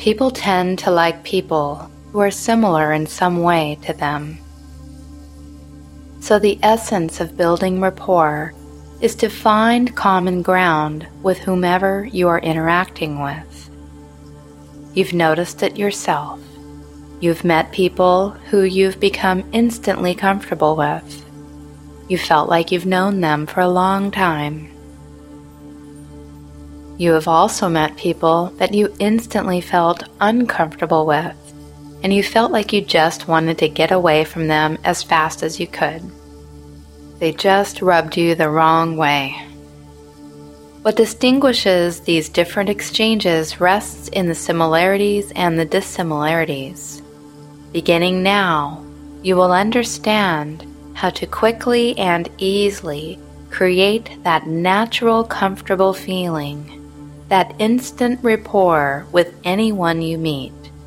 People tend to like people who are similar in some way to them. So the essence of building rapport is to find common ground with whomever you are interacting with. You've noticed it yourself. You've met people who you've become instantly comfortable with. You felt like you've known them for a long time. You have also met people that you instantly felt uncomfortable with, and you felt like you just wanted to get away from them as fast as you could. They just rubbed you the wrong way. What distinguishes these different exchanges rests in the similarities and the dissimilarities. Beginning now, you will understand how to quickly and easily create that natural, comfortable feeling, that instant rapport with anyone you meet,